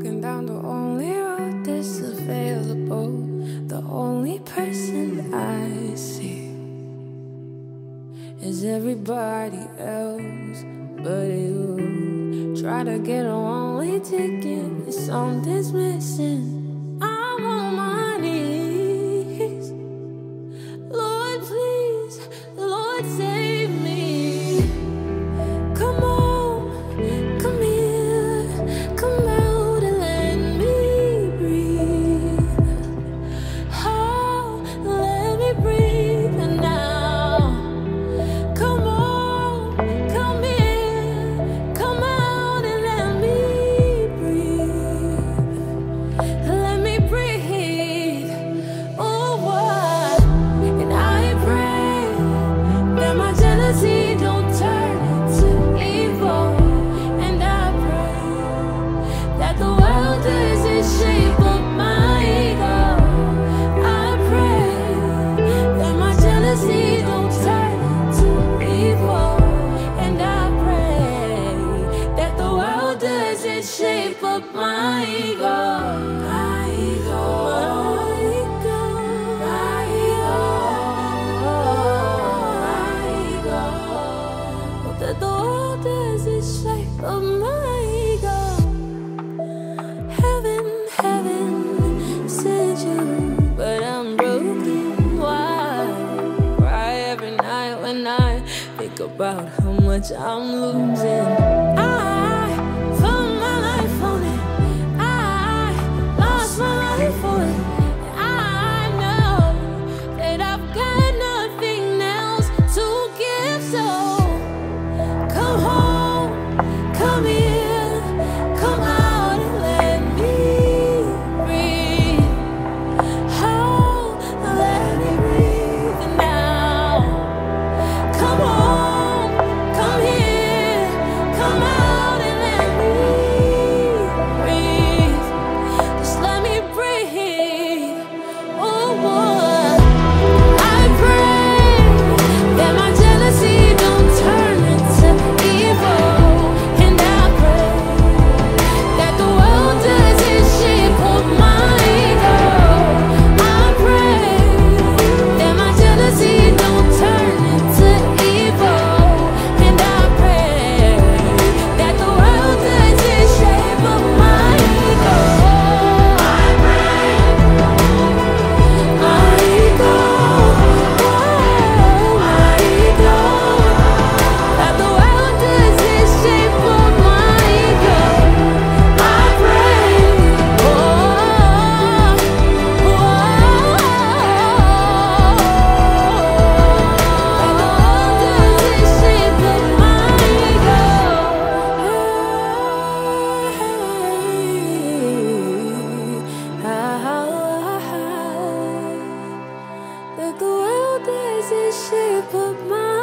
walking down the only road that's available. The only person I see is everybody else but you. Try to get a one-way ticket, something's missing. I'm on my knees. Lord, please, Lord, save me. Come on, come here, come out and let me breathe. Oh, let me breathe now. Come on, come here, come out and let me breathe. Let me breathe. Oh, what? And I pray that my jealousy don't turn into evil. And I pray that the world doesn't shape up my ego. I pray that my jealousy don't turn into evil. And I pray that the world doesn't shape up my ego. My ego, my ego, my ego, my ego. That the world doesn't shape up my ego. Heaven sent you, but I'm broken. Why cry every night when I think about how much I'm losing? I found my life on it. I lost my life for it. And I know that I've got nothing else to give. So come home, come here, come out and let me breathe. Oh, let me breathe now. Come home, come here, come out and let me breathe. Just let me breathe. Oh, what? I pray that my jealousy don't turn into evil. And I pray that the world doesn't shape up my ego. I pray that my jealousy don't turn into evil. And I pray that the world doesn't shape up my ego. I pray my ego, my ego, that the world doesn't shape up my ego. I pray, that the world doesn't shape up my ego. That the world doesn't shape up my